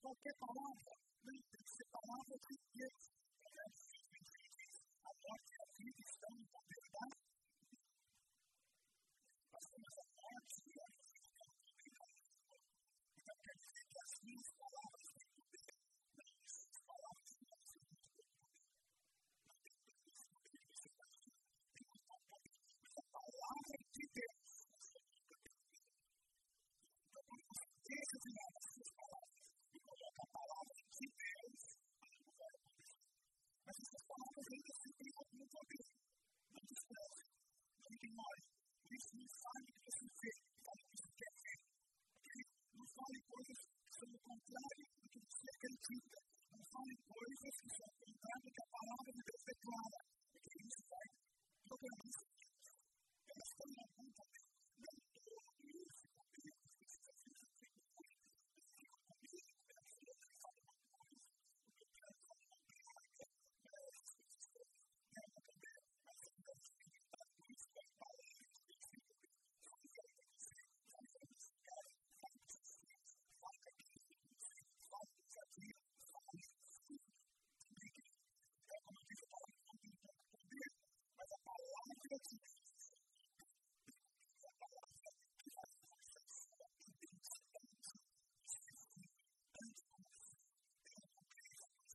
qualquer palavra, não tem que ser palavra de Deus. A morte e a vida estão no poder da nós temos a morte e a vida estão no poder da então quer dizer que as minhas palavras têm poder, não as palavras de Deus têm poder. Não tem poder de você fazer, tem poder. Mas a palavra de Deus então, quando você deixa de lado as suas palavras e coloca a palavra de Deus, algo vai acontecer. Mas essas palavras ainda assim têm algum poder. Não despreze, não ignore. Por isso, não fale o que você vê, fale o que você quer ver. Não fale coisas que são o contrário do que você acredita. Não fale coisas que são o contrário do que a palavra de Deus declara. Porque isso vai programar isso. Elas têm algum poder. Não todo esse poder que você está vendo tem poder. Eu fico com medo de ver a pessoa que fala uma coisa. Porque eu quero falar uma coisa. As pessoas têm um poder. Mas eu quero experimentar por isso que a palavra de Deus tem poder. Fale para você. Fale para você. Fale para você. Fale para você. Fale para você. Fale para você. É como eu disse, a palavra não tem tanto poder, mas a palavra de Deus a palavra que faz você sua intensidade. Tanto como você tem um poder,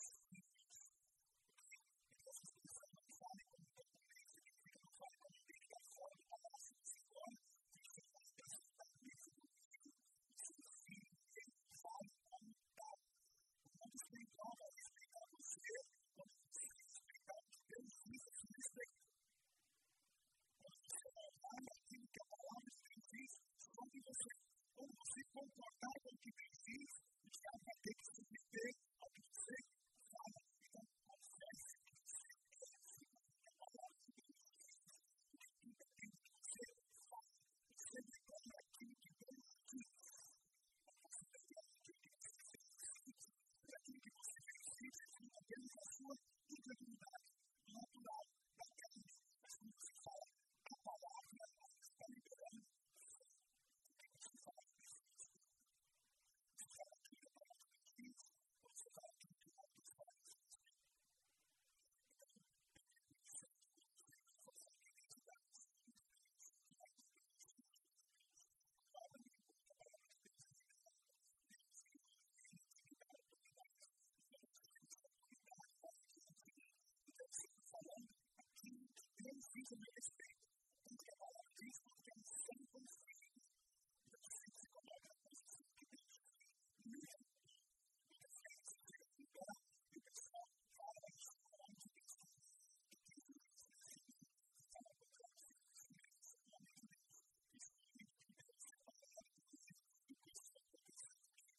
essas pessoas não sabem como tem poder, significa não sabem como tem que dar fora do palácio de Silvana, significa que as pessoas estão nisso, seus filhos, eles sabem como está. Quando você tem prova a respeitar você, quando você respeitar o que Deus diz a seu respeito. Quando você olhar aquilo que a palavra de Deus diz sobre você, quando você concordar com o que Deus diz, o diabo vai ter que se submeter ao que você fala. Então, confesse que você quer a palavra de Deus. Independente do que você fala, você declara aquilo que Deus diz. Você declara aquilo que você fez. E aquilo que você fez não apenas a sua incredulidade natural da carne, mas quando você fala a palavra, você está liberando. Você fala isso. Você fala aquilo que a palavra diz, ou você fala aquilo que a Deus fala. Falando aquilo que Deus diz a meu respeito, porque a palavra diz que eu tenho sempre consigo. Então, você se coloca na posição que Deus diz. Mesmo que você seja liberado, e o pessoal fala isso com o nome de Deus. E Deus diz fala com Deus, isso é o nome de Deus. Isso é o nome de Deus, isso é a palavra de Deus. E coisas vão acontecer.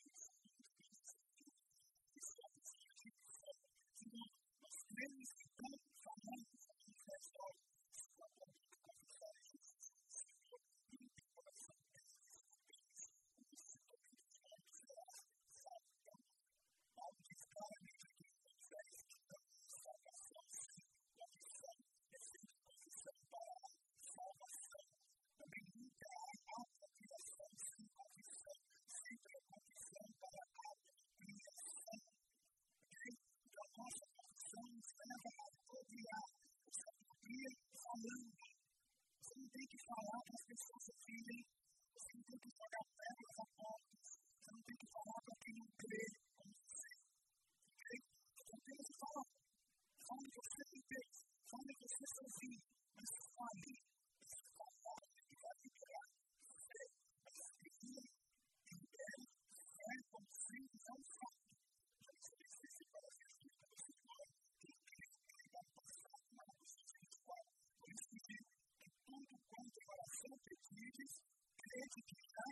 Isso é a pessoa de Deus. Senhor, nós cremos que estamos falando em resol da boca de confessar Jesus. Senhor, e o teu coração é o que se toca de nós será salvo. Paulo diz claramente aqui em Efésios que estamos em salvação, sim, confissão, é sempre confissão para a salvação. Também nunca há apropriação sem confissão, sempre é confissão para a apropriação. Então, a nossa confissão nos leva a apropriar. Você apropria falando. Você não tem que falar para as pessoas ouvirem. Você não tem que jogar pedras a portas. Você não tem que falar para quem não crê como você. Ok? Então, Deus fala. Fale você com Deus. Fale você sozinho. Mas fale. Essa palavra que vai liberar você. Mas escrevia e libere. É como sempre é um fato. Você precisa para a gente que você fala. Por isso que diz, em tudo quanto o coração pedides, crede que já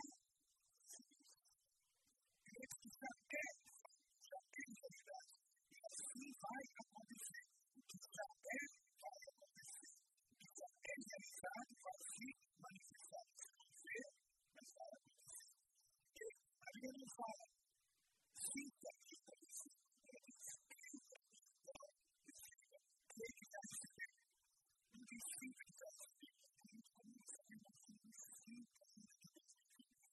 tem realidade. E assim vai acontecer. O que já é, vai acontecer. O que já é realidade, vai se manifestar. Você não vê, mas vai acontecer. E a Bíblia não fala, sinta isso, ele já recebeu. Não tem simples já recebeu. É muito comum saber uma coisa simples.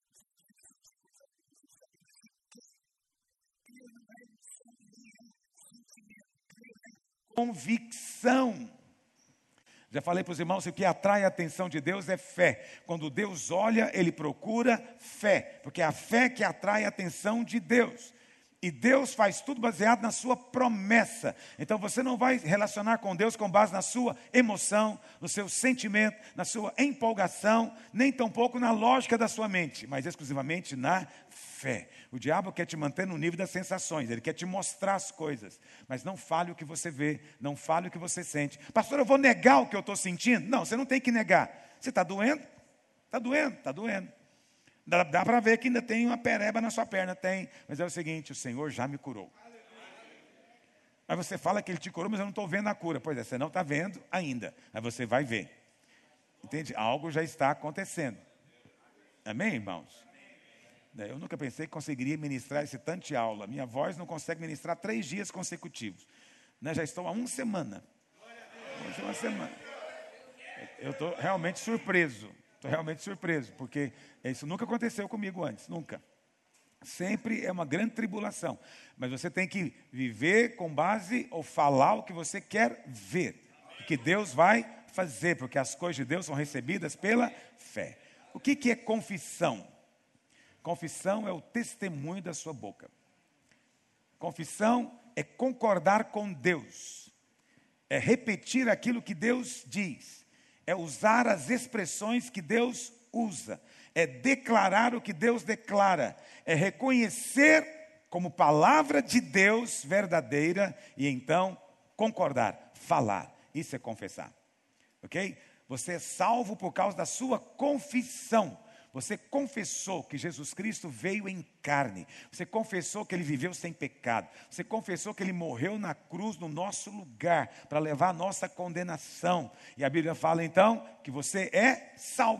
convicção. Já falei para os irmãos que o que atrai a atenção de Deus é fé. Quando Deus olha, Ele procura fé, porque é a fé que atrai a atenção de Deus. E Deus faz tudo baseado na sua promessa. Então você não vai relacionar com Deus com base na sua emoção, no seu sentimento, na sua empolgação, nem tampouco na lógica da sua mente, mas exclusivamente na fé. O diabo quer te manter no nível das sensações, ele quer te mostrar as coisas, mas não fale o que você vê, não fale o que você sente. Pastor, eu vou negar o que eu estou sentindo? Não, você não tem que negar. Você está doendo? Está doendo, está doendo. Dá para ver que ainda tem uma pereba na sua perna, tem. Mas é o seguinte, o Senhor já me curou. Aí você fala que Ele te curou, mas eu não estou vendo a cura. Pois é, você não está vendo ainda. Aí você vai ver. Entende? Algo já está acontecendo. Amém, irmãos? Eu nunca pensei que conseguiria ministrar esse tanto de aula. Minha voz não consegue ministrar 3 dias consecutivos. Já estou há uma semana. Hoje é uma semana. Eu estou realmente surpreso. Estou realmente surpreso, porque isso nunca aconteceu comigo antes, nunca. Sempre é uma grande tribulação, mas você tem que viver com base ou falar o que você quer ver, o que Deus vai fazer, porque as coisas de Deus são recebidas pela fé. O que é confissão? Confissão é o testemunho da sua boca. Confissão é concordar com Deus, é repetir aquilo que Deus diz. É usar as expressões que Deus usa. É declarar o que Deus declara. É reconhecer como palavra de Deus verdadeira e então concordar, falar. Isso é confessar. Ok? Você é salvo por causa da sua confissão. Você confessou que Jesus Cristo veio em carne. Você confessou que Ele viveu sem pecado. Você confessou que Ele morreu na cruz no nosso lugar para levar a nossa condenação. E a Bíblia fala então que você é salvo.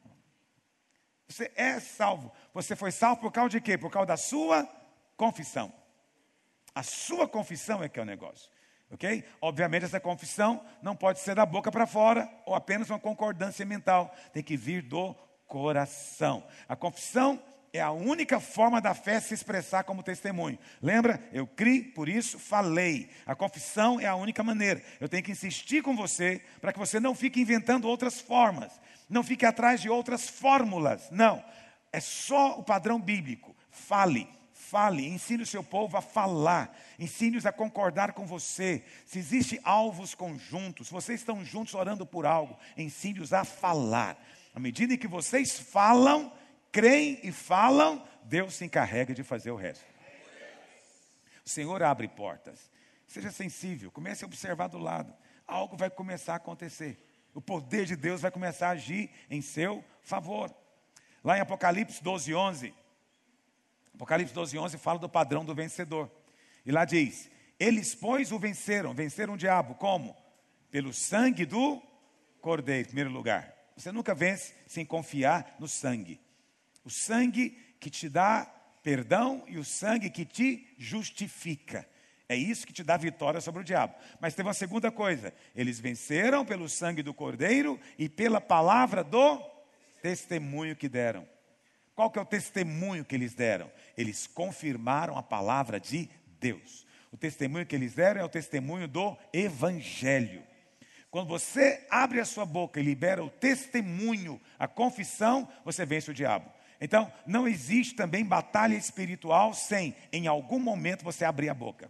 Você é salvo. Você foi salvo por causa de quê? Por causa da sua confissão. A sua confissão é que é o negócio. Ok? Obviamente essa confissão não pode ser da boca para fora ou apenas uma concordância mental. Tem que vir do coração. A confissão é a única forma da fé se expressar como testemunho. Lembra? Eu criei, por isso falei. A confissão é a única maneira. Eu tenho que insistir com você para que você não fique inventando outras formas. Não fique atrás de outras fórmulas. Não. É só o padrão bíblico. Fale. Fale, ensine o seu povo a falar, ensine-os a concordar com você. Se existem alvos conjuntos, se vocês estão juntos orando por algo, ensine-os a falar. À medida em que vocês falam, creem e falam, Deus se encarrega de fazer o resto. O Senhor abre portas. Seja sensível, comece a observar do lado. Algo vai começar a acontecer. O poder de Deus vai começar a agir em seu favor. Lá em Apocalipse 12:11. Apocalipse 12:11 fala do padrão do vencedor. E lá diz, eles, pois, o venceram. Venceram o diabo. Como? Pelo sangue do Cordeiro, em primeiro lugar. Você nunca vence sem confiar no sangue. O sangue que te dá perdão e o sangue que te justifica. É isso que te dá vitória sobre o diabo. Mas teve uma segunda coisa. Eles venceram pelo sangue do Cordeiro e pela palavra do testemunho que deram. Qual que é o testemunho que eles deram? Eles confirmaram a palavra de Deus. O testemunho que eles deram é o testemunho do Evangelho. Quando você abre a sua boca e libera o testemunho, a confissão, você vence o diabo. Então, não existe também batalha espiritual sem, em algum momento, você abrir a boca.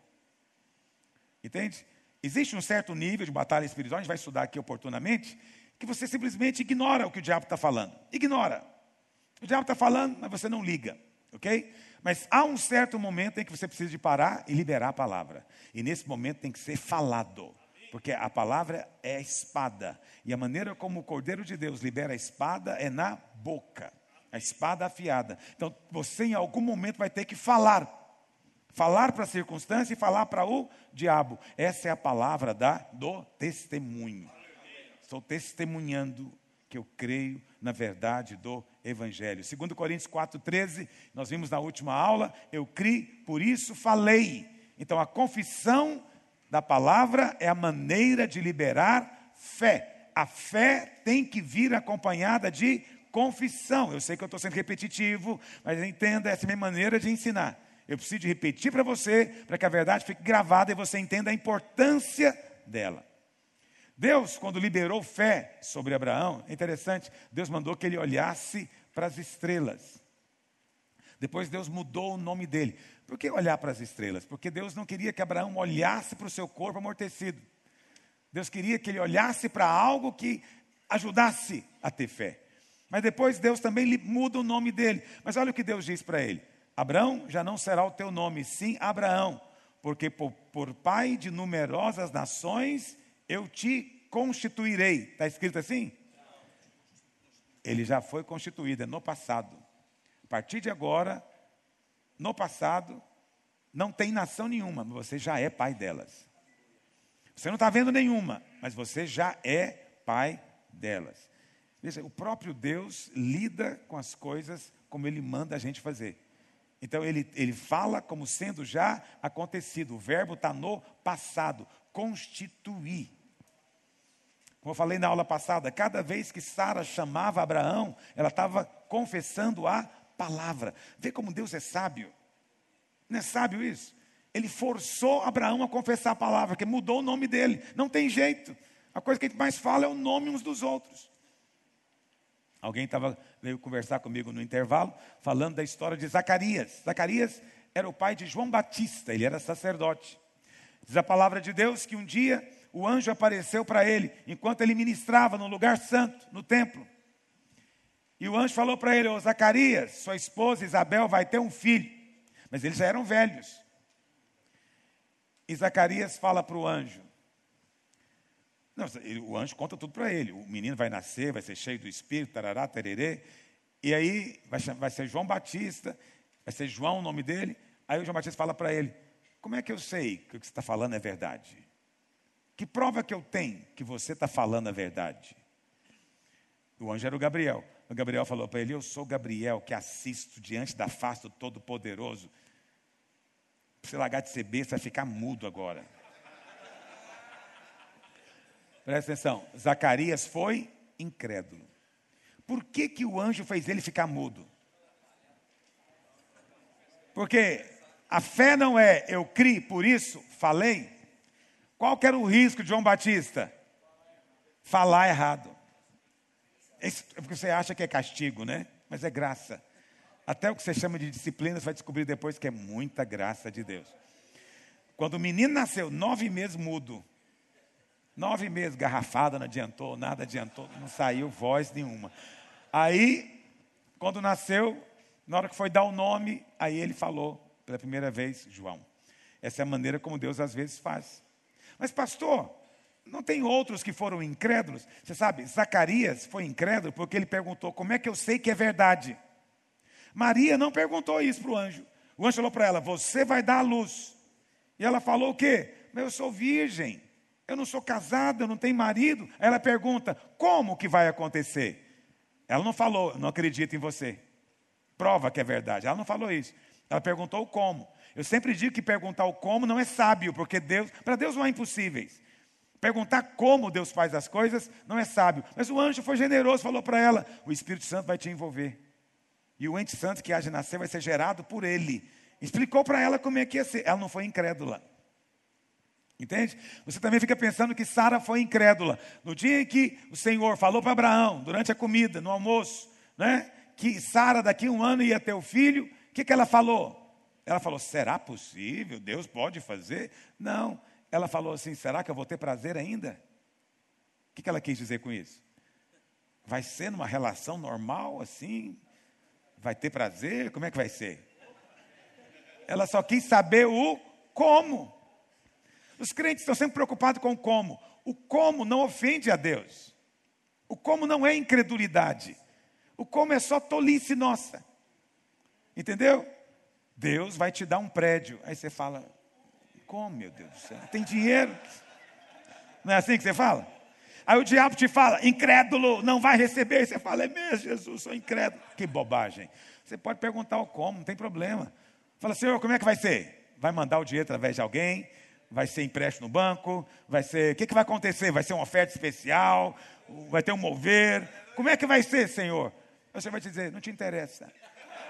Entende? Existe um certo nível de batalha espiritual, a gente vai estudar aqui oportunamente, que você simplesmente ignora o que o diabo está falando. Ignora. O diabo está falando, mas você não liga. Ok? Mas há um certo momento em que você precisa de parar e liberar a palavra. E nesse momento tem que ser falado. Porque a palavra é a espada. E a maneira como o Cordeiro de Deus libera a espada é na boca. A espada afiada. Então, você em algum momento vai ter que falar. Falar para a circunstância e falar para o diabo. Essa é a palavra do testemunho. Estou testemunhando que eu creio na verdade do Evangelho. 2 Coríntios 4:13, nós vimos na última aula, eu criei, por isso falei. Então, a confissão da palavra é a maneira de liberar fé. A fé tem que vir acompanhada de confissão. Eu sei que eu estou sendo repetitivo, mas entenda, essa é a minha maneira de ensinar. Eu preciso de repetir para você, para que a verdade fique gravada e você entenda a importância dela. Deus, quando liberou fé sobre Abraão, é interessante, Deus mandou que ele olhasse para as estrelas. Depois Deus mudou o nome dele. Por que olhar para as estrelas? Porque Deus não queria que Abraão olhasse para o seu corpo amortecido. Deus queria que ele olhasse para algo que ajudasse a ter fé. Mas depois Deus também muda o nome dele. Mas olha o que Deus diz para ele. Abraão já não será o teu nome, sim Abraão. Porque por pai de numerosas nações eu te constituirei. Está escrito assim? Ele já foi constituído, é no passado. A partir de agora, no passado, não tem nação nenhuma, mas você já é pai delas. Você não está vendo nenhuma, mas você já é pai delas. Veja, o próprio Deus lida com as coisas como Ele manda a gente fazer. Então ele fala como sendo já acontecido. O verbo está no passado, constituir. Como eu falei na aula passada, cada vez que Sara chamava Abraão, ela estava confessando a palavra. Vê como Deus é sábio. Não é sábio isso? Ele forçou Abraão a confessar a palavra, que mudou o nome dele. Não tem jeito. A coisa que a gente mais fala é o nome uns dos outros. Alguém veio conversar comigo no intervalo, falando da história de Zacarias. Zacarias era o pai de João Batista, ele era sacerdote. Diz a palavra de Deus que um dia o anjo apareceu para ele, enquanto ele ministrava no lugar santo, no templo. E o anjo falou para ele: ô Zacarias, sua esposa Isabel vai ter um filho. Mas eles já eram velhos. E Zacarias fala para o anjo. Não, o anjo conta tudo para ele. O menino vai nascer, vai ser cheio do Espírito, tarará, tererê. E aí vai ser João Batista, vai ser João o nome dele. Aí o João Batista fala para ele: como é que eu sei que o que você está falando é verdade? Que prova que eu tenho que você está falando a verdade? O anjo era o Gabriel. O Gabriel falou para ele: eu sou Gabriel, que assisto diante da face do Todo-Poderoso. Para você largar de ser besta, vai ficar mudo agora. Presta atenção, Zacarias foi incrédulo. Por que o anjo fez ele ficar mudo? Porque a fé não é eu criei, por isso falei. Qual que era o risco de João Batista? Falar errado. É porque você acha que é castigo, né? Mas é graça. Até o que você chama de disciplina, você vai descobrir depois que é muita graça de Deus. Quando o menino nasceu, 9 meses mudo. 9 meses, garrafada, não adiantou, nada adiantou, não saiu voz nenhuma. Aí, quando nasceu, na hora que foi dar o nome, aí ele falou, pela primeira vez, João. Essa é a maneira como Deus às vezes faz. Mas pastor, não tem outros que foram incrédulos? Você sabe, Zacarias foi incrédulo porque ele perguntou: como é que eu sei que é verdade? Maria não perguntou isso para o anjo. O anjo falou para ela: você vai dar à luz. E ela falou o quê? Mas eu sou virgem. Eu não sou casada, eu não tenho marido. Aí ela pergunta: como que vai acontecer? Ela não falou: não acredito em você. Prova que é verdade. Ela não falou isso. Ela perguntou o como. Eu sempre digo que perguntar o como não é sábio, porque para Deus não há impossíveis. Perguntar como Deus faz as coisas não é sábio. Mas o anjo foi generoso, falou para ela: o Espírito Santo vai te envolver. E o ente santo que há de nascer vai ser gerado por ele. Explicou para ela como é que ia ser. Ela não foi incrédula. Entende? Você também fica pensando que Sara foi incrédula. No dia em que o Senhor falou para Abraão, durante a comida, no almoço, né, que Sara daqui a 1 ano ia ter o filho, o que ela falou? Ela falou: será possível? Deus pode fazer? Não. Ela falou assim: será que eu vou ter prazer ainda? O que ela quis dizer com isso? Vai ser numa relação normal assim? Vai ter prazer? Como é que vai ser? Ela só quis saber o como. Os crentes estão sempre preocupados com o como. O como não ofende a Deus. O como não é incredulidade. O como é só tolice nossa. Entendeu? Deus vai te dar um prédio. Aí você fala: como, meu Deus do céu? Tem dinheiro? Não é assim que você fala? Aí o diabo te fala: incrédulo, não vai receber. Aí você fala: é mesmo, Jesus, sou incrédulo. Que bobagem. Você pode perguntar o como, não tem problema. Fala: Senhor, como é que vai ser? Vai mandar o dinheiro através de alguém? Vai ser empréstimo no banco? Vai ser... O que vai acontecer? Vai ser uma oferta especial? Vai ter um mover? Como é que vai ser, Senhor? Você vai dizer: não te interessa.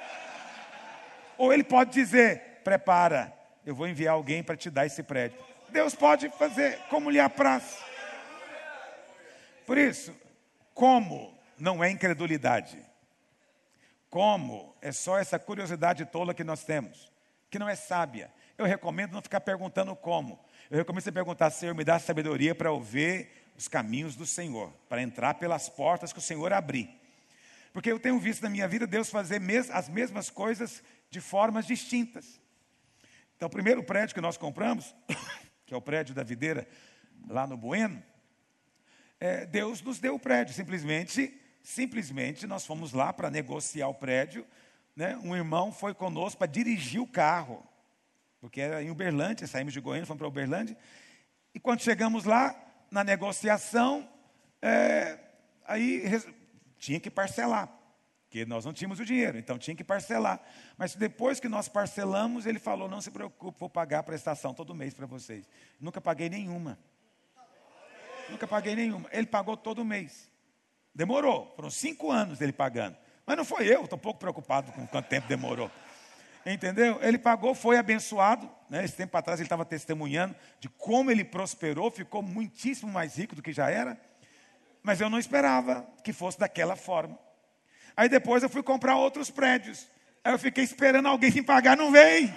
Ou ele pode dizer: prepara, eu vou enviar alguém para te dar esse prédio. Deus pode fazer como lhe apraz. Por isso, como não é incredulidade. Como é só essa curiosidade tola que nós temos, que não é sábia. Eu recomendo não ficar perguntando como. Eu recomendo você perguntar: Senhor, me dá sabedoria para eu ver os caminhos do Senhor, para entrar pelas portas que o Senhor abrir. Porque eu tenho visto na minha vida Deus fazer as mesmas coisas de formas distintas. Então, o primeiro prédio que nós compramos, que é o prédio da Videira, lá no Bueno, Deus nos deu o prédio. Simplesmente nós fomos lá para negociar o prédio, né? Um irmão foi conosco para dirigir o carro, porque era em Uberlândia, saímos de Goiânia, fomos para Uberlândia, e quando chegamos lá, na negociação, aí tinha que parcelar, porque nós não tínhamos o dinheiro, então tinha que parcelar. Mas depois que nós parcelamos, ele falou: não se preocupe, vou pagar a prestação todo mês para vocês. Nunca paguei nenhuma. Ele pagou todo mês. Demorou, foram 5 anos ele pagando. Mas não foi eu, estou um pouco preocupado com quanto tempo demorou. Entendeu? Ele pagou, foi abençoado, né? Esse tempo atrás ele estava testemunhando de como ele prosperou, ficou muitíssimo mais rico do que já era. Mas eu não esperava que fosse daquela forma. Aí depois eu fui comprar outros prédios. Aí eu fiquei esperando alguém me pagar, não veio.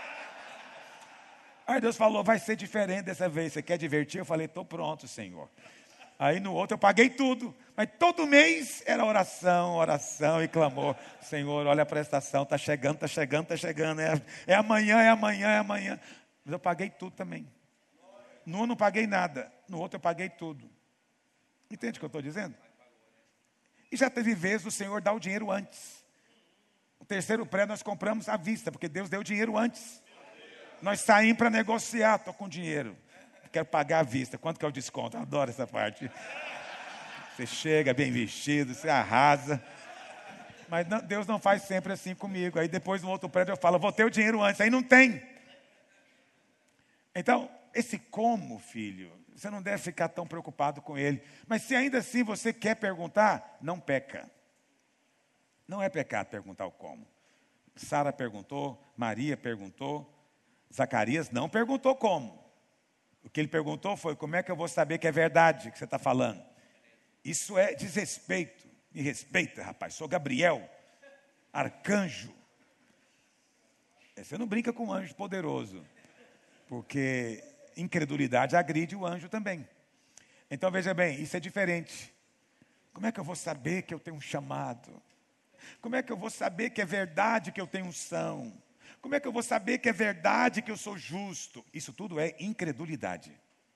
Aí Deus falou: vai ser diferente dessa vez, você quer divertir? Eu falei: estou pronto, Senhor. Aí no outro eu paguei tudo, mas todo mês era oração e clamor: Senhor, olha a prestação, está chegando, é amanhã. Mas eu paguei tudo também. No um não paguei nada, no outro eu paguei tudo. Entende o que eu estou dizendo? E já teve vezes o Senhor dar o dinheiro antes. O terceiro prédio nós compramos à vista, porque Deus deu o dinheiro antes. Nós saímos para negociar: estou com dinheiro, quero pagar à vista. Quanto que é o desconto? Eu adoro essa parte. Você chega bem vestido, você arrasa. Mas não, Deus não faz sempre assim comigo. Aí depois no outro prédio eu falo: vou ter o dinheiro antes. Aí não tem. Então, esse como, filho, você não deve ficar tão preocupado com ele. Mas se ainda assim você quer perguntar, não peca. Não é pecado perguntar o como. Sara perguntou, Maria perguntou, Zacarias não perguntou como. O que ele perguntou foi: como é que eu vou saber que é verdade o que você está falando? Isso é desrespeito. Me respeita, rapaz. Sou Gabriel, arcanjo. Você não brinca com um anjo poderoso, porque incredulidade agride o anjo também. Então veja bem, isso é diferente. Como é que eu vou saber que eu tenho um chamado? Como é que eu vou saber que é verdade que eu tenho unção? Como é que eu vou saber que é verdade que eu sou justo? Isso tudo é incredulidade.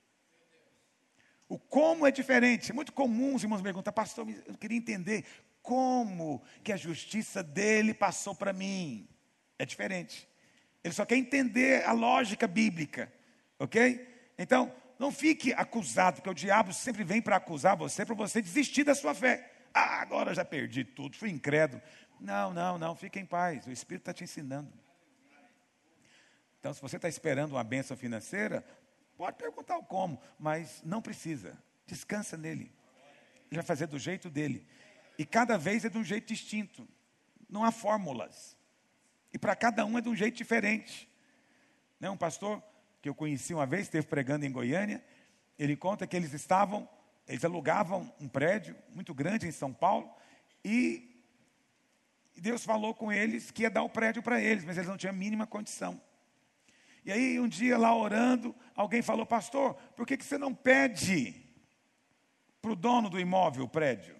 O como é diferente. É muito comum os irmãos perguntam: pastor, eu queria entender como que a justiça dele passou para mim. É diferente. Ele só quer entender a lógica bíblica. Ok? Então, não fique acusado, porque o diabo sempre vem para acusar você, para você desistir da sua fé. Ah, agora eu já perdi tudo, fui incrédulo. Não, fique em paz. O Espírito está te ensinando. Então, se você está esperando uma bênção financeira, pode perguntar o como, mas não precisa. Descansa nele. Ele vai fazer do jeito dele. E cada vez é de um jeito distinto. Não há fórmulas. E para cada um é de um jeito diferente. Né? Um pastor que eu conheci uma vez, esteve pregando em Goiânia, ele conta que eles alugavam um prédio muito grande em São Paulo, e Deus falou com eles que ia dar o prédio para eles, mas eles não tinham a mínima condição. E aí, um dia lá orando, alguém falou: pastor, por que você não pede para o dono do imóvel o prédio?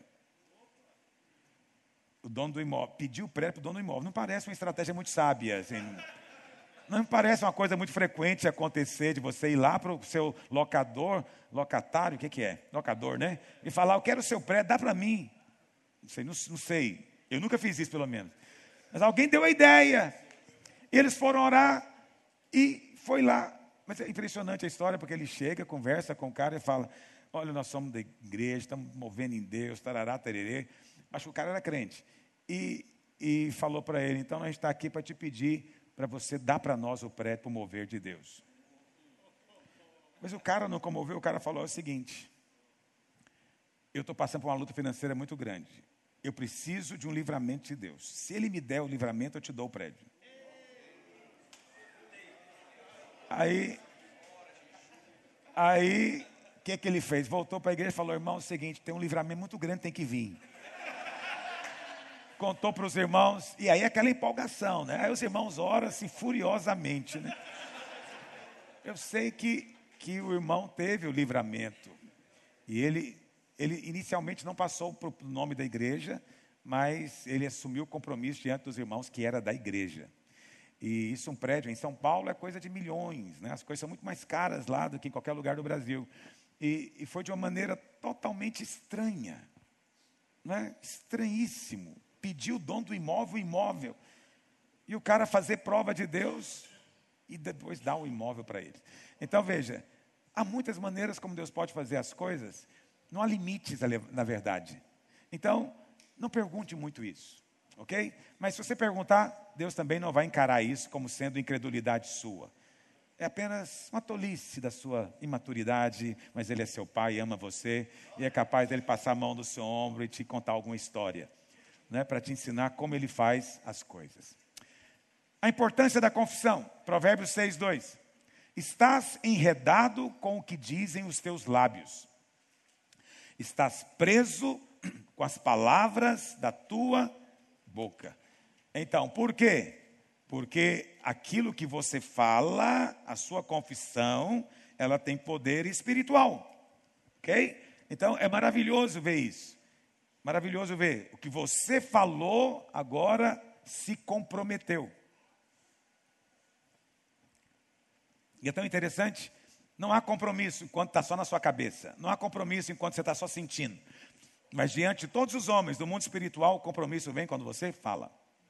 O dono do imóvel pediu o prédio para o dono do imóvel. Não parece uma estratégia muito sábia, assim. Não me parece uma coisa muito frequente acontecer, de você ir lá para o seu locatário, o que é? Locador, né? E falar: eu quero o seu prédio, dá para mim. Não sei. Eu nunca fiz isso, pelo menos. Mas alguém deu a ideia. E eles foram orar e foi lá. Mas é impressionante a história, porque ele chega, conversa com o cara e fala: olha, nós somos da igreja, estamos movendo em Deus, tarará, tererê. Acho que o cara era crente. E falou para ele: então a gente está aqui para te pedir para você dar para nós o prédio para o mover de Deus. Mas o cara não comoveu, o cara falou o seguinte: eu estou passando por uma luta financeira muito grande. Eu preciso de um livramento de Deus. Se Ele me der o livramento, eu te dou o prédio. Aí Aí, o que ele fez? Voltou para a igreja e falou, irmão, é o seguinte, tem um livramento muito grande, tem que vir. Contou para os irmãos, e aí aquela empolgação, né? Aí os irmãos oram-se furiosamente, né? Eu sei que o irmão teve o livramento. E ele inicialmente não passou para o nome da igreja, mas ele assumiu o compromisso diante dos irmãos que era da igreja. E isso, um prédio em São Paulo, é coisa de milhões, né? As coisas são muito mais caras lá do que em qualquer lugar do Brasil. E foi de uma maneira totalmente estranha, né? Estranhíssimo. Pediu o dono do imóvel. E o cara fazer prova de Deus e depois dar o imóvel para ele. Então, veja, há muitas maneiras como Deus pode fazer as coisas. Não há limites, na verdade. Então, não pergunte muito isso, ok? Mas se você perguntar, Deus também não vai encarar isso como sendo incredulidade sua. É apenas uma tolice da sua imaturidade, mas Ele é seu pai, ama você, e é capaz dele passar a mão no seu ombro e te contar alguma história, né, para te ensinar como Ele faz as coisas. A importância da confissão, Provérbios 6:2. Estás enredado com o que dizem os teus lábios. Estás preso com as palavras da tua boca. Então, por quê? Porque aquilo que você fala, a sua confissão, ela tem poder espiritual. Ok? Então, é maravilhoso ver isso. Maravilhoso ver. O que você falou, agora se comprometeu. E é tão interessante, não há compromisso enquanto está só na sua cabeça. Não há compromisso enquanto você está só sentindo. Mas diante de todos os homens do mundo espiritual, o compromisso vem quando você fala.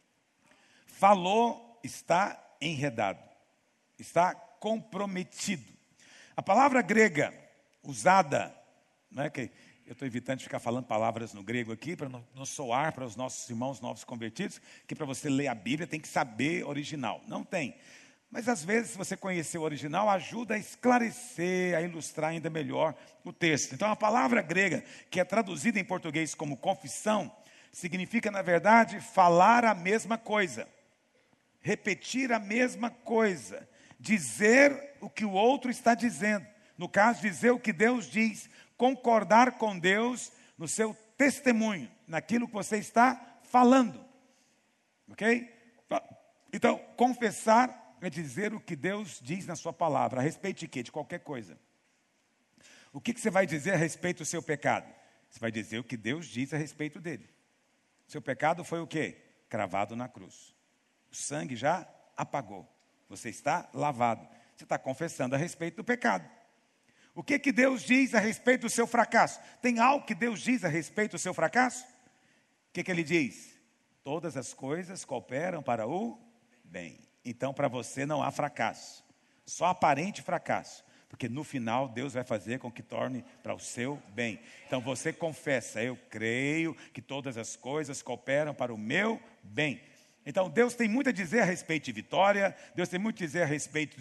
Falou, está enredado. Está comprometido. A palavra grega usada, não é que eu estou evitando de ficar falando palavras no grego aqui, para não soar para os nossos irmãos novos convertidos, que para você ler a Bíblia tem que saber original. Não tem. Mas às vezes, se você conhecer o original, ajuda a esclarecer, a ilustrar ainda melhor o texto. Então, a palavra grega, que é traduzida em português como confissão, significa, na verdade, falar a mesma coisa, repetir a mesma coisa, dizer o que o outro está dizendo. No caso, dizer o que Deus diz, concordar com Deus no seu testemunho, naquilo que você está falando. Ok? Então, confessar é dizer o que Deus diz na sua palavra. A respeito de quê? De qualquer coisa. O que você vai dizer a respeito do seu pecado? Você vai dizer o que Deus diz a respeito dele. Seu pecado foi o quê? Cravado na cruz. O sangue já apagou. Você está lavado. Você está confessando a respeito do pecado. O que Deus diz a respeito do seu fracasso? Tem algo que Deus diz a respeito do seu fracasso? O que Ele diz? Todas as coisas cooperam para o bem. Então, para você não há fracasso. Só aparente fracasso. Porque no final, Deus vai fazer com que torne para o seu bem. Então, você confessa, eu creio que todas as coisas cooperam para o meu bem. Então, Deus tem muito a dizer a respeito de vitória, Deus tem muito a dizer a respeito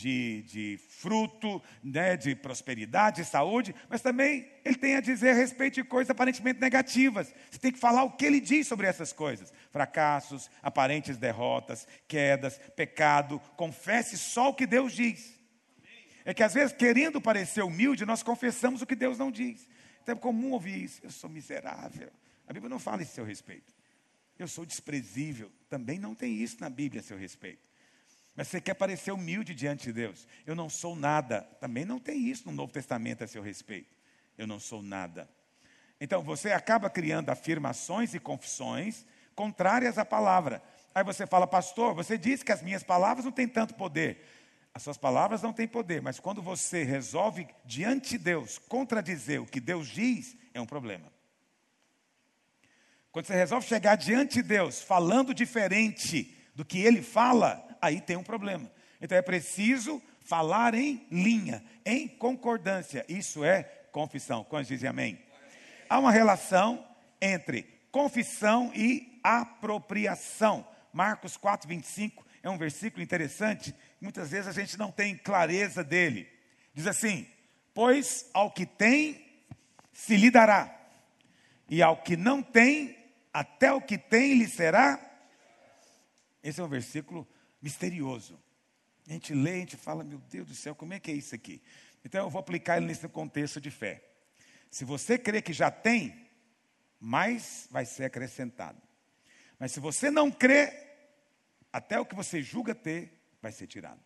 de fruto, né, de prosperidade, de saúde, mas também Ele tem a dizer a respeito de coisas aparentemente negativas. Você tem que falar o que Ele diz sobre essas coisas. Fracassos, aparentes derrotas, quedas, pecado. Confesse só o que Deus diz. É que às vezes, querendo parecer humilde, nós confessamos o que Deus não diz. Então é comum ouvir isso. Eu sou miserável. A Bíblia não fala isso a seu respeito. Eu sou desprezível. Também não tem isso na Bíblia a seu respeito. Mas você quer parecer humilde diante de Deus. Eu não sou nada. Também não tem isso no Novo Testamento a seu respeito. Eu não sou nada. Então você acaba criando afirmações e confissões contrárias à palavra. Aí você fala, pastor, você disse que as minhas palavras não têm tanto poder. As suas palavras não têm poder, mas quando você resolve diante de Deus contradizer o que Deus diz, é um problema. Quando você resolve chegar diante de Deus falando diferente do que Ele fala, aí tem um problema. Então é preciso falar em linha, em concordância. Isso é confissão. Quantos dizem amém? Há uma relação entre confissão e apropriação. Marcos 4:25 é um versículo interessante. Muitas vezes a gente não tem clareza dele. Diz assim, pois ao que tem se lhe dará, e ao que não tem, até o que tem lhe será. Esse é um versículo misterioso. A gente lê, a gente fala, meu Deus do céu, como é que é isso aqui? Então eu vou aplicar ele nesse contexto de fé. Se você crê que já tem, mais vai ser acrescentado. Mas se você não crê, até o que você julga ter vai ser tirado.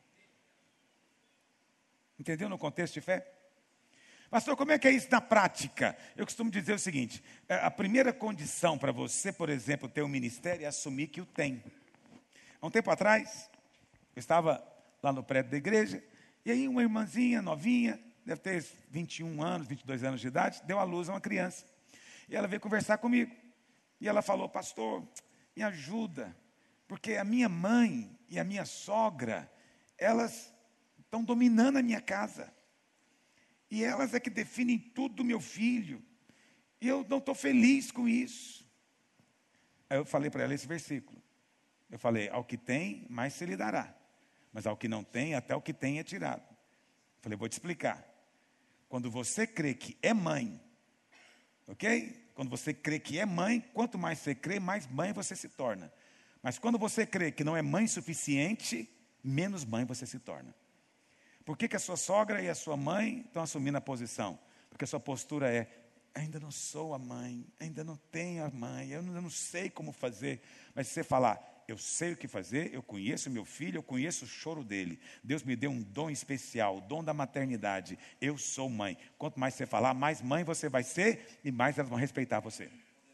Entendeu no contexto de fé? Pastor, como é que é isso na prática? Eu costumo dizer o seguinte, a primeira condição para você, por exemplo, ter um ministério é assumir que o tem. Há um tempo atrás, eu estava lá no prédio da igreja, e aí uma irmãzinha novinha, deve ter 21 anos, 22 anos de idade, deu à luz a uma criança. E ela veio conversar comigo. E ela falou, pastor, me ajuda, porque a minha mãe e a minha sogra, elas estão dominando a minha casa. E elas é que definem tudo do meu filho. E eu não estou feliz com isso. Aí eu falei para ela esse versículo. Eu falei, ao que tem, mais se lhe dará. Mas ao que não tem, até o que tem é tirado. Eu falei, vou te explicar. Quando você crê que é mãe, ok? Quando você crê que é mãe, quanto mais você crê, mais mãe você se torna. Mas quando você crê que não é mãe suficiente, menos mãe você se torna. Por que a sua sogra e a sua mãe estão assumindo a posição? Porque a sua postura é, ainda não sou a mãe, ainda não tenho a mãe, eu ainda não sei como fazer. Mas se você falar, eu sei o que fazer, eu conheço meu filho, eu conheço o choro dele. Deus me deu um dom especial, o dom da maternidade. Eu sou mãe. Quanto mais você falar, mais mãe você vai ser e mais elas vão respeitar você.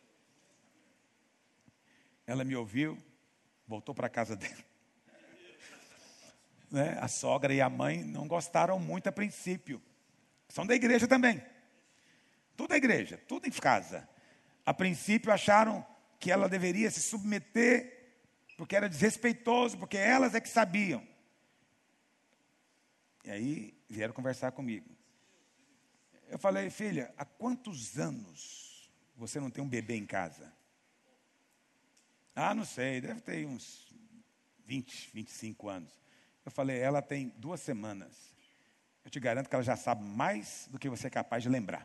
Ela me ouviu, voltou para a casa dela. Né? A sogra e a mãe não gostaram muito a princípio. São da igreja também. Tudo da igreja, tudo em casa. A princípio acharam que ela deveria se submeter, porque era desrespeitoso, porque elas é que sabiam. E aí vieram conversar comigo. Eu falei, filha, há quantos anos você não tem um bebê em casa? Ah, não sei, deve ter uns 20, 25 anos. Eu falei, ela tem 2 semanas. Eu te garanto que ela já sabe mais do que você é capaz de lembrar.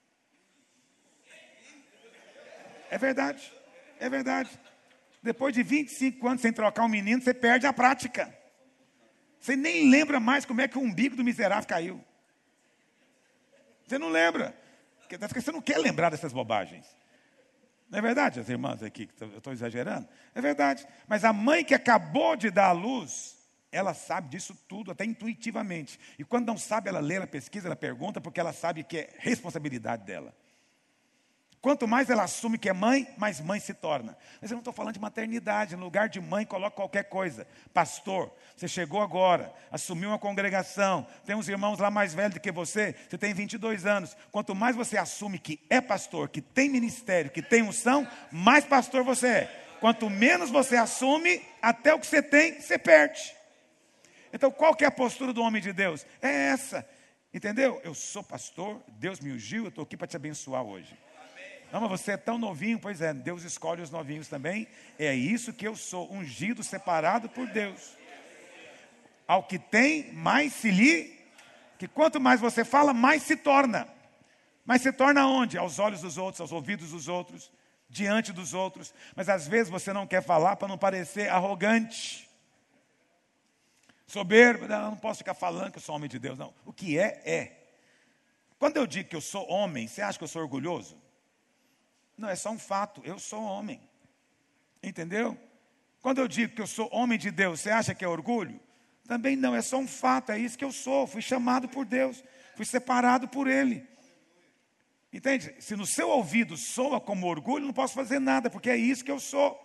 É verdade, é verdade. Depois de 25 anos sem trocar um menino, você perde a prática. Você nem lembra mais como é que o umbigo do miserável caiu. Você não lembra. Porque você não quer lembrar dessas bobagens. Não é verdade, as irmãs aqui, eu estou exagerando? É verdade. Mas a mãe que acabou de dar à luz, ela sabe disso tudo, até intuitivamente. E quando não sabe, ela lê, ela pesquisa, ela pergunta, porque ela sabe que é responsabilidade dela. Quanto mais ela assume que é mãe, mais mãe se torna. Mas eu não estou falando de maternidade. No lugar de mãe, coloca qualquer coisa. Pastor, você chegou agora, assumiu uma congregação, tem uns irmãos lá mais velhos do que você tem 22 anos. Quanto mais você assume que é pastor, que tem ministério, que tem unção, mais pastor você é. Quanto menos você assume, até o que você tem, você perde. Então, qual que é a postura do homem de Deus? É essa, entendeu? Eu sou pastor, Deus me ungiu, eu estou aqui para te abençoar hoje. Não, mas você é tão novinho, pois é, Deus escolhe os novinhos também. É isso que eu sou, ungido, separado por Deus. Ao que tem, mais se lhe, que quanto mais você fala, mais se torna. Mas se torna onde? Aos olhos dos outros, aos ouvidos dos outros, diante dos outros. Mas às vezes você não quer falar para não parecer arrogante. Soberbo, não posso ficar falando que eu sou homem de Deus, não. O que é, é. Quando eu digo que eu sou homem, você acha que eu sou orgulhoso? Não, é só um fato, eu sou homem. Entendeu? Quando eu digo que eu sou homem de Deus, você acha que é orgulho? Também não, é só um fato, é isso que eu sou. Fui chamado por Deus, fui separado por Ele. Entende? Se no seu ouvido soa como orgulho, não posso fazer nada, porque é isso que eu sou.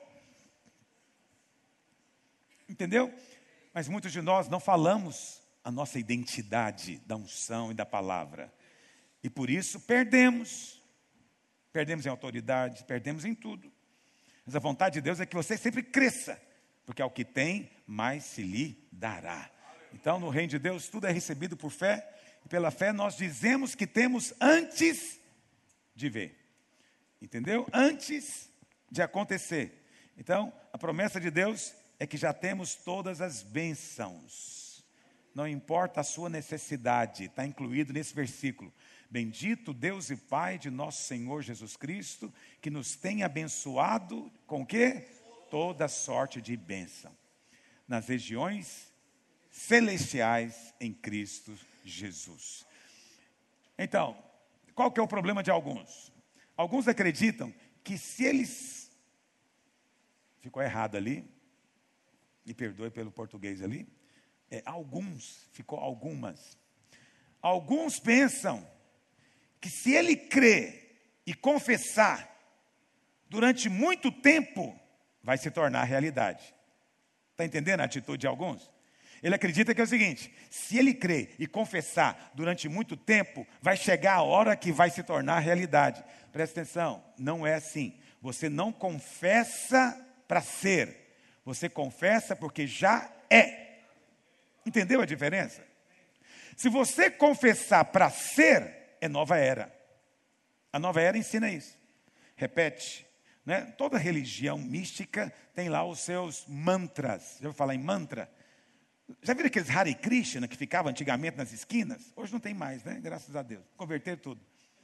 Entendeu? Mas muitos de nós não falamos a nossa identidade da unção e da palavra. E por isso perdemos. Perdemos em autoridade, perdemos em tudo. Mas a vontade de Deus é que você sempre cresça, porque ao que tem, mais se lhe dará. Então, no reino de Deus, tudo é recebido por fé, e pela fé nós dizemos que temos antes de ver. Entendeu? Antes de acontecer. Então, a promessa de Deus é que já temos todas as bênçãos. Não importa a sua necessidade, está incluído nesse versículo. Bendito Deus e Pai de nosso Senhor Jesus Cristo, que nos tem abençoado com o quê? Toda sorte de bênção. Nas regiões celestiais em Cristo Jesus. Então, qual que é o problema de alguns? Alguns acreditam que se eles... Ficou errado ali, me perdoe pelo português ali. Alguns, ficou algumas. Alguns pensam que se ele crer e confessar durante muito tempo, vai se tornar realidade. Está entendendo a atitude de alguns? Ele acredita que é o seguinte: se ele crer e confessar durante muito tempo, vai chegar a hora que vai se tornar realidade. Presta atenção, não é assim. Você não confessa para ser, você confessa porque já é. Entendeu a diferença? Se você confessar para ser, é nova era. A nova era ensina isso. Repete. Né? Toda religião mística tem lá os seus mantras. Já ouviu falar em mantra? Já viram aqueles Hare Krishna que ficavam antigamente nas esquinas? Hoje não tem mais, né? Graças a Deus. Converteram tudo.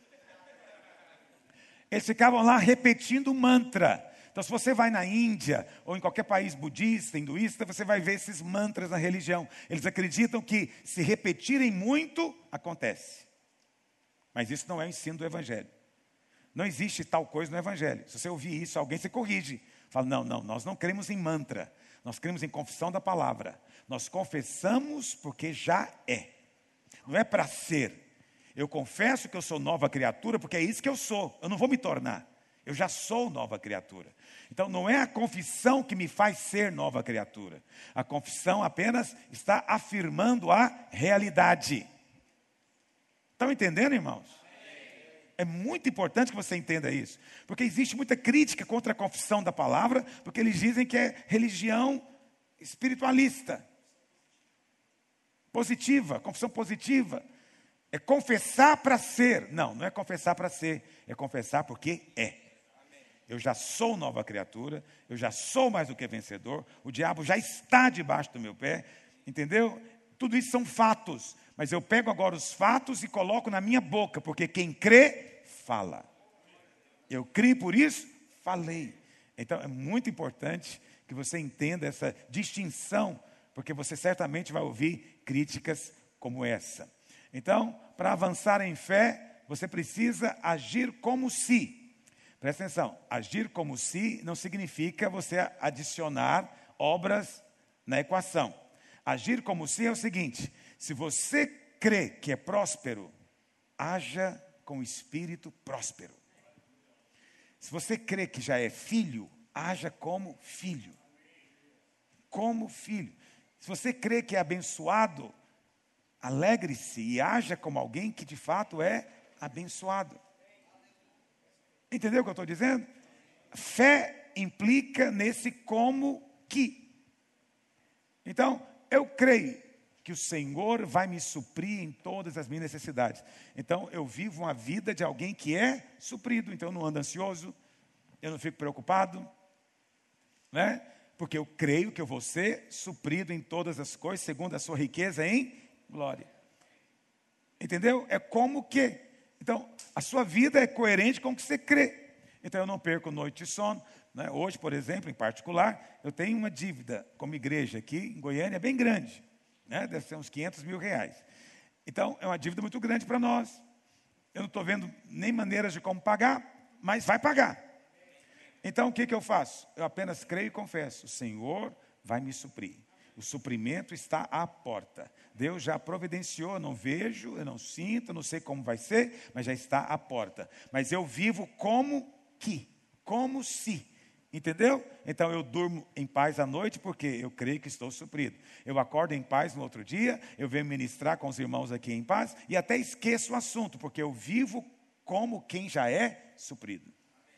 Eles ficavam lá repetindo mantra. Então, se você vai na Índia ou em qualquer país budista, hinduísta, você vai ver esses mantras na religião. Eles acreditam que se repetirem muito, acontece. Mas isso não é o ensino do Evangelho. Não existe tal coisa no Evangelho. Se você ouvir isso, alguém se corrige. Fala, não, nós não cremos em mantra. Nós cremos em confissão da palavra. Nós confessamos porque já é. Não é para ser. Eu confesso que eu sou nova criatura porque é isso que eu sou. Eu não vou me tornar. Eu já sou nova criatura. Então não é a confissão que me faz ser nova criatura. A confissão apenas está afirmando a realidade. Estão entendendo, irmãos? É muito importante que você entenda isso. Porque existe muita crítica contra a confissão da palavra, porque eles dizem que é religião espiritualista. Positiva, confissão positiva. É confessar para ser. Não é confessar para ser. É confessar porque é. Eu já sou nova criatura. Eu já sou mais do que vencedor. O diabo já está debaixo do meu pé. Entendeu? Tudo isso são fatos. Mas eu pego agora os fatos e coloco na minha boca. Porque quem crê, fala. Eu criei por isso, falei. Então é muito importante que você entenda essa distinção. Porque você certamente vai ouvir críticas como essa. Então, para avançar em fé, você precisa agir como se. Presta atenção, agir como se não significa você adicionar obras na equação. Agir como se é o seguinte: se você crê que é próspero, haja com o espírito próspero. Se você crê que já é filho, haja como filho. Como filho. Se você crê que é abençoado, alegre-se e haja como alguém que de fato é abençoado. Entendeu o que eu estou dizendo? Fé implica nesse como que. Então, eu creio que o Senhor vai me suprir em todas as minhas necessidades. Então, eu vivo uma vida de alguém que é suprido. Então, eu não ando ansioso, eu não fico preocupado, né? Porque eu creio que eu vou ser suprido em todas as coisas, segundo a sua riqueza em glória. Entendeu? É como que. Então, a sua vida é coerente com o que você crê. Então, eu não perco noite de sono. Né? Hoje, por exemplo, em particular, eu tenho uma dívida como igreja aqui em Goiânia, bem grande. Né? Deve ser uns 500 mil reais. Então, é uma dívida muito grande para nós. Eu não estou vendo nem maneiras de como pagar, mas vai pagar. Então, o que eu faço? Eu apenas creio e confesso. O Senhor vai me suprir. O suprimento está à porta. Deus já providenciou, eu não vejo, eu não sinto, eu não sei como vai ser, mas já está à porta. Mas eu vivo como que, como se. Entendeu? Então eu durmo em paz à noite porque eu creio que estou suprido. Eu acordo em paz no outro dia, eu venho ministrar com os irmãos aqui em paz e até esqueço o assunto, porque eu vivo como quem já é suprido.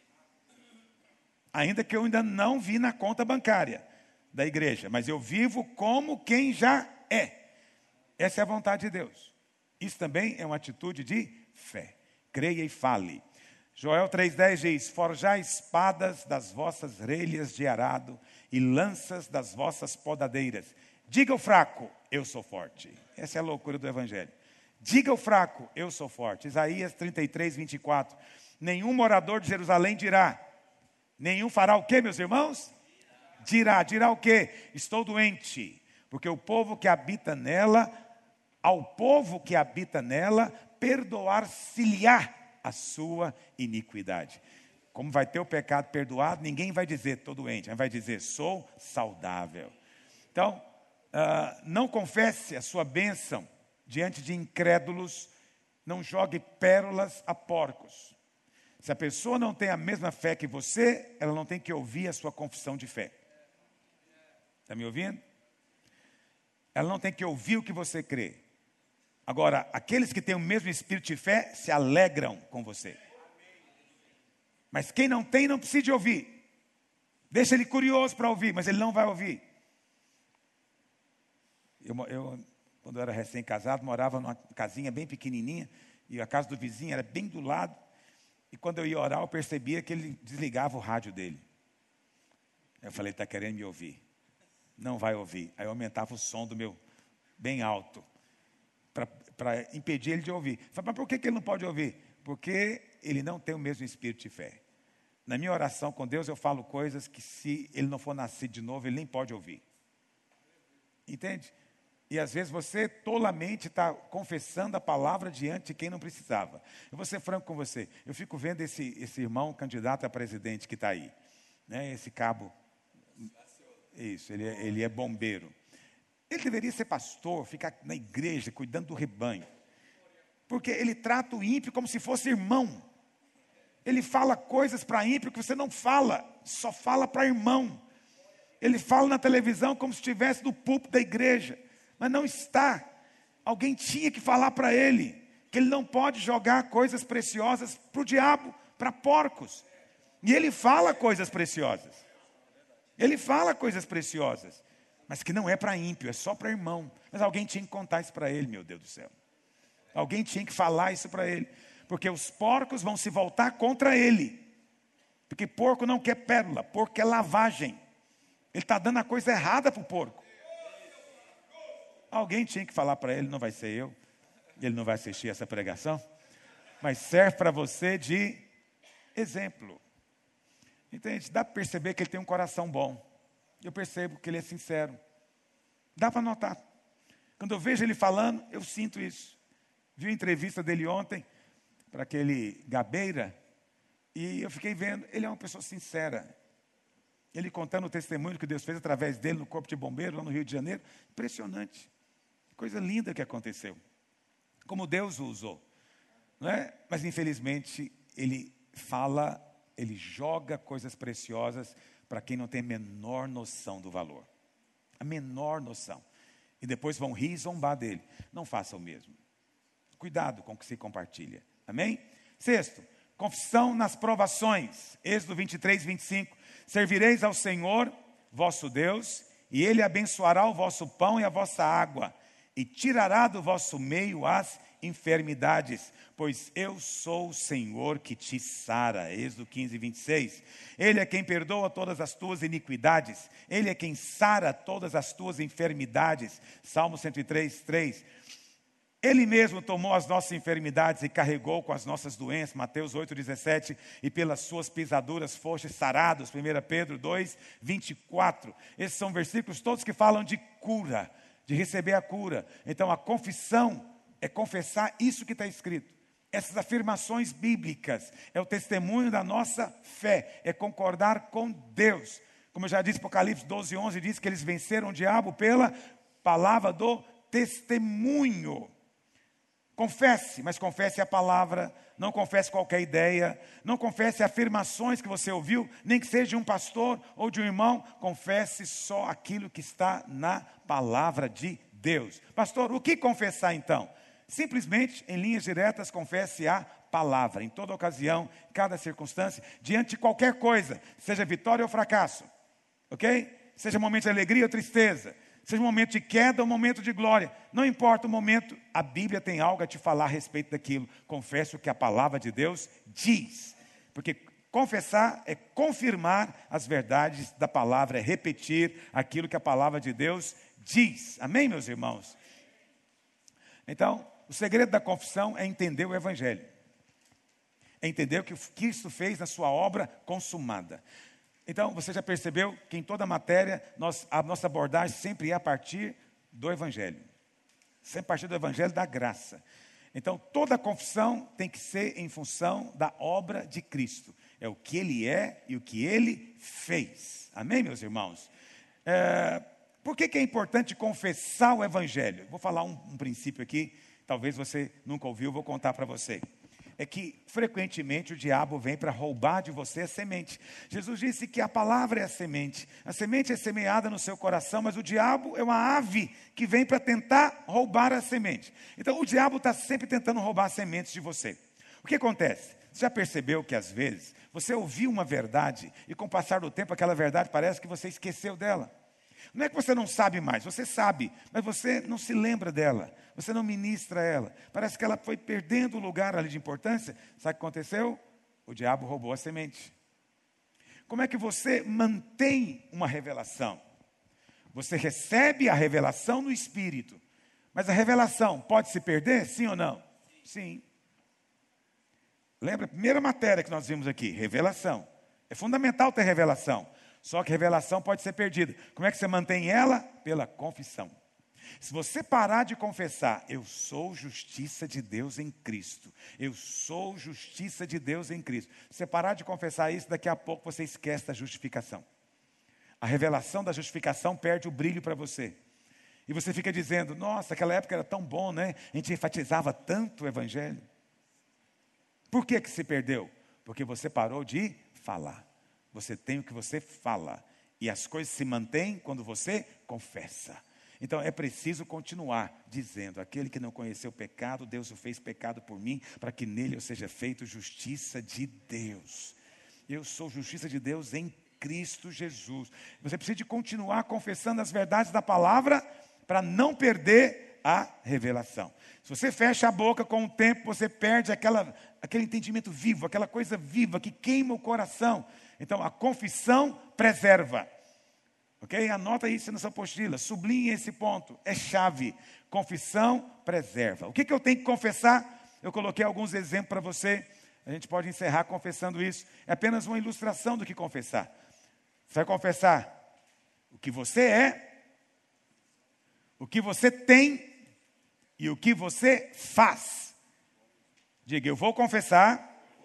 Ainda que eu ainda não vi na conta bancária da igreja, mas eu vivo como quem já é. Essa é a vontade de Deus. Isso também é uma atitude de fé. Creia e fale. Joel 3,10 diz: forjai espadas das vossas relhas de arado e lanças das vossas podadeiras. Diga ao fraco, eu sou forte. Essa é a loucura do Evangelho. Diga ao fraco, eu sou forte. Isaías 33:24. Nenhum morador de Jerusalém dirá. Nenhum fará o quê, meus irmãos? Dirá o quê? Estou doente, porque o povo que habita nela, ao povo que habita nela, perdoar-se-lhe-á a sua iniquidade. Como vai ter o pecado perdoado, ninguém vai dizer estou doente, mas vai dizer sou saudável. Então, não confesse a sua bênção diante de incrédulos, não jogue pérolas a porcos. Se a pessoa não tem a mesma fé que você, ela não tem que ouvir a sua confissão de fé. Está me ouvindo? Ela não tem que ouvir o que você crê. Agora, aqueles que têm o mesmo espírito de fé se alegram com você. Mas quem não tem, não precisa de ouvir. Deixa ele curioso para ouvir, mas ele não vai ouvir. Eu, quando eu era recém-casado, morava numa casinha bem pequenininha, e a casa do vizinho era bem do lado. E quando eu ia orar, eu percebia que ele desligava o rádio dele. Eu falei, está querendo me ouvir. Não vai ouvir. Aí eu aumentava o som do meu bem alto, para impedir ele de ouvir. Eu falei, mas por que ele não pode ouvir? Porque ele não tem o mesmo espírito de fé. Na minha oração com Deus, eu falo coisas que se ele não for nascido de novo, ele nem pode ouvir. Entende? E às vezes você tolamente está confessando a palavra diante de quem não precisava. Eu vou ser franco com você. Eu fico vendo esse irmão candidato a presidente que está aí. Né? Esse cabo. Isso, ele é bombeiro. Ele deveria ser pastor, ficar na igreja, cuidando do rebanho. Porque ele trata o ímpio como se fosse irmão. Ele fala coisas para ímpio que você não fala, só fala para irmão. Ele fala na televisão como se estivesse no púlpito da igreja. Mas não está. Alguém tinha que falar para ele que ele não pode jogar coisas preciosas para o diabo, para porcos. E ele fala coisas preciosas. Ele fala coisas preciosas, mas que não é para ímpio, é só para irmão. Mas alguém tinha que contar isso para ele, meu Deus do céu. Alguém tinha que falar isso para ele. Porque os porcos vão se voltar contra ele. Porque porco não quer pérola, porco quer lavagem. Ele está dando a coisa errada para o porco. Alguém tinha que falar para ele, não vai ser eu. Ele não vai assistir essa pregação. Mas serve para você de exemplo. Entende? Dá para perceber que ele tem um coração bom. Eu percebo que ele é sincero. Dá para notar. Quando eu vejo ele falando, eu sinto isso. Vi a entrevista dele ontem para aquele Gabeira. E eu fiquei vendo, ele é uma pessoa sincera. Ele contando o testemunho que Deus fez através dele no Corpo de Bombeiros, lá no Rio de Janeiro. Impressionante. Coisa linda que aconteceu. Como Deus o usou. Não é? Mas infelizmente ele fala, ele joga coisas preciosas para quem não tem a menor noção do valor. A menor noção. E depois vão rir e zombar dele. Não faça o mesmo. Cuidado com o que se compartilha. Amém? Sexto, confissão nas provações. Êxodo 23, 25. Servireis ao Senhor, vosso Deus, e Ele abençoará o vosso pão e a vossa água, e tirará do vosso meio as enfermidades, pois eu sou o Senhor que te sara. Êxodo 15, 26. Ele é quem perdoa todas as tuas iniquidades, Ele é quem sara todas as tuas enfermidades. Salmo 103, 3. Ele mesmo tomou as nossas enfermidades e carregou com as nossas doenças. Mateus 8, 17. E pelas suas pisaduras fostes sarados. 1 Pedro 2, 24. Esses são versículos todos que falam de cura, de receber a cura. Então a confissão é confessar isso que está escrito. Essas afirmações bíblicas é o testemunho da nossa fé, é concordar com Deus. Como eu já disse, Apocalipse 12, 11 diz que eles venceram o diabo pela palavra do testemunho. Confesse, mas confesse a palavra, não confesse qualquer ideia, não confesse afirmações que você ouviu, nem que seja de um pastor ou de um irmão, confesse só aquilo que está na palavra de Deus. Pastor, o que confessar então? Simplesmente, em linhas diretas, confesse a palavra, em toda ocasião, em cada circunstância, diante de qualquer coisa, seja vitória ou fracasso, ok? Seja momento de alegria ou tristeza, seja um momento de queda ou um momento de glória. Não importa o momento, a Bíblia tem algo a te falar a respeito daquilo. Confesse o que a palavra de Deus diz. Porque confessar é confirmar as verdades da palavra, é repetir aquilo que a palavra de Deus diz. Amém, meus irmãos? Então, o segredo da confissão é entender o Evangelho. É entender o que Cristo fez na sua obra consumada. Então, você já percebeu que em toda a matéria, a nossa abordagem sempre é a partir do Evangelho. Sempre a partir do Evangelho da graça. Então, toda confissão tem que ser em função da obra de Cristo. É o que Ele é e o que Ele fez. Amém, meus irmãos? Por que é importante confessar o Evangelho? Vou falar um princípio aqui, talvez você nunca ouviu, vou contar para você. É que, frequentemente, o diabo vem para roubar de você a semente. Jesus disse que a palavra é a semente é semeada no seu coração, mas o diabo é uma ave que vem para tentar roubar a semente. Então, o diabo está sempre tentando roubar as sementes de você. O que acontece? Você já percebeu que, às vezes, você ouviu uma verdade e, com o passar do tempo, aquela verdade parece que você esqueceu dela? Não é que você não sabe mais, você sabe, mas você não se lembra dela, você não ministra ela. Parece que ela foi perdendo o lugar ali de importância. Sabe o que aconteceu? O diabo roubou a semente. Como é que você mantém uma revelação? Você recebe a revelação no Espírito, mas a revelação pode se perder, sim ou não? Sim. Lembra a primeira matéria que nós vimos aqui, revelação. É fundamental ter revelação. Só que revelação pode ser perdida. Como é que você mantém ela? Pela confissão. Se você parar de confessar, eu sou justiça de Deus em Cristo. Eu sou justiça de Deus em Cristo. Se você parar de confessar isso, daqui a pouco você esquece da justificação. A revelação da justificação perde o brilho para você. E você fica dizendo, nossa, aquela época era tão bom, né? A gente enfatizava tanto o Evangelho. Por que se perdeu? Porque você parou de falar. Você tem o que você fala. E as coisas se mantêm quando você confessa. Então é preciso continuar dizendo, aquele que não conheceu o pecado, Deus o fez pecado por mim, para que nele eu seja feito justiça de Deus. Eu sou justiça de Deus em Cristo Jesus. Você precisa de continuar confessando as verdades da palavra, para não perder a revelação. Se você fecha a boca, com o tempo você perde aquele entendimento vivo, aquela coisa viva que queima o coração. Então, a confissão preserva. Ok? Anota isso na sua apostila. Sublinhe esse ponto. É chave. Confissão preserva. O que eu tenho que confessar? Eu coloquei alguns exemplos para você. A gente pode encerrar confessando isso. É apenas uma ilustração do que confessar. Você vai confessar o que você é, o que você tem e o que você faz. Diga, eu vou confessar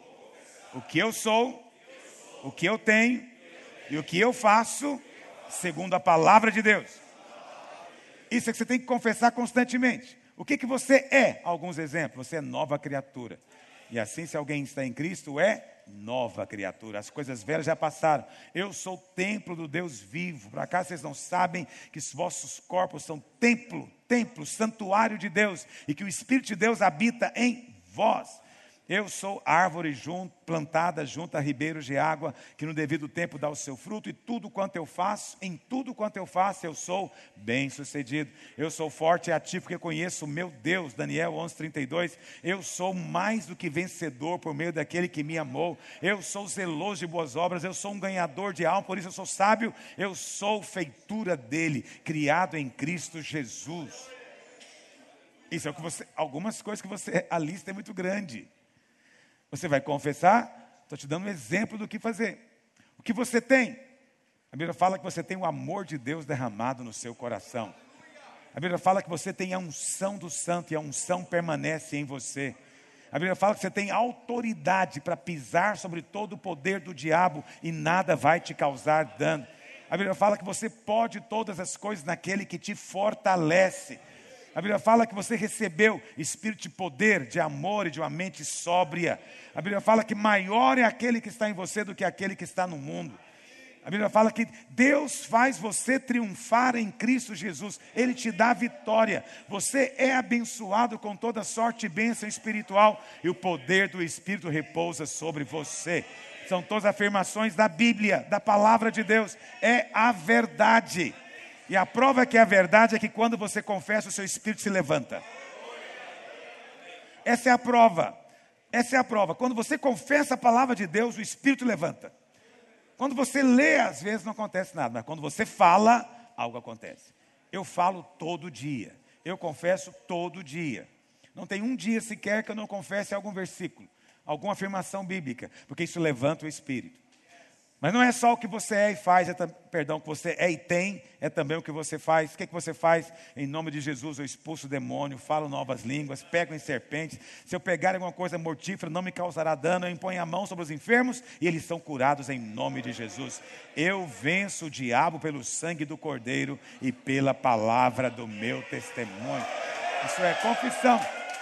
o que eu sou, o que eu tenho e o que eu faço, segundo a palavra de Deus. Isso é que você tem que confessar constantemente. O que você é? Alguns exemplos. Você é nova criatura. E assim, se alguém está em Cristo, é nova criatura. As coisas velhas já passaram. Eu sou templo do Deus vivo. Por acaso vocês não sabem que os vossos corpos são templo, santuário de Deus, e que o Espírito de Deus habita em vós? Eu sou árvore plantada junto a ribeiros de água, que no devido tempo dá o seu fruto, e tudo quanto eu faço, em tudo quanto eu faço, eu sou bem-sucedido. Eu sou forte e ativo, porque conheço o meu Deus. Daniel 11:32. Eu sou mais do que vencedor por meio daquele que me amou. Eu sou zeloso de boas obras, eu sou um ganhador de alma, por isso eu sou sábio. Eu sou feitura dele, criado em Cristo Jesus. Isso é o que algumas coisas que você, a lista é muito grande. Você vai confessar, estou te dando um exemplo do que fazer. O que você tem? A Bíblia fala que você tem o amor de Deus derramado no seu coração. A Bíblia fala que você tem a unção do santo e a unção permanece em você. A Bíblia fala que você tem autoridade para pisar sobre todo o poder do diabo e nada vai te causar dano. A Bíblia fala que você pode todas as coisas naquele que te fortalece. A Bíblia fala que você recebeu espírito de poder, de amor e de uma mente sóbria. A Bíblia fala que maior é aquele que está em você do que aquele que está no mundo. A Bíblia fala que Deus faz você triunfar em Cristo Jesus. Ele te dá vitória. Você é abençoado com toda sorte de bênção espiritual. E o poder do Espírito repousa sobre você. São todas afirmações da Bíblia, da palavra de Deus. É a verdade. E a prova que é a verdade é que quando você confessa, o seu espírito se levanta. Essa é a prova. Essa é a prova. Quando você confessa a palavra de Deus, o espírito levanta. Quando você lê, às vezes não acontece nada. Mas quando você fala, algo acontece. Eu falo todo dia. Eu confesso todo dia. Não tem um dia sequer que eu não confesse algum versículo, alguma afirmação bíblica. Porque isso levanta o espírito. Mas não é só o que você é e faz, o que você é e tem, é também o que você faz. O que você faz? Em nome de Jesus, eu expulso o demônio, falo novas línguas, pego em serpentes. Se eu pegar alguma coisa mortífera, não me causará dano. Eu imponho a mão sobre os enfermos e eles são curados em nome de Jesus. Eu venço o diabo pelo sangue do Cordeiro e pela palavra do meu testemunho. Isso é confissão.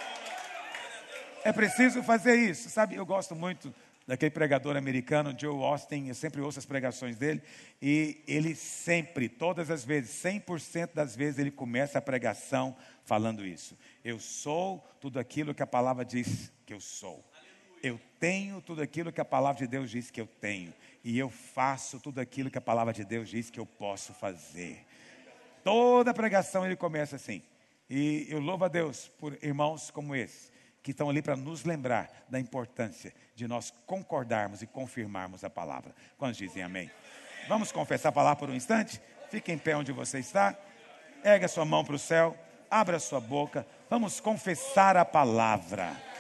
É preciso fazer isso. Sabe, eu gosto muito daquele pregador americano, Joe Austin. Eu sempre ouço as pregações dele. E ele sempre, todas as vezes, 100% das vezes, ele começa a pregação falando isso. Eu sou tudo aquilo que a palavra diz que eu sou. Eu tenho tudo aquilo que a palavra de Deus diz que eu tenho. E eu faço tudo aquilo que a palavra de Deus diz que eu posso fazer. Toda a pregação ele começa assim. E eu louvo a Deus por irmãos como esse, que estão ali para nos lembrar da importância de nós concordarmos e confirmarmos a palavra. Quantos dizem amém? Vamos confessar a palavra por um instante? Fique em pé onde você está. Ergue a sua mão para o céu. Abra a sua boca. Vamos confessar a palavra.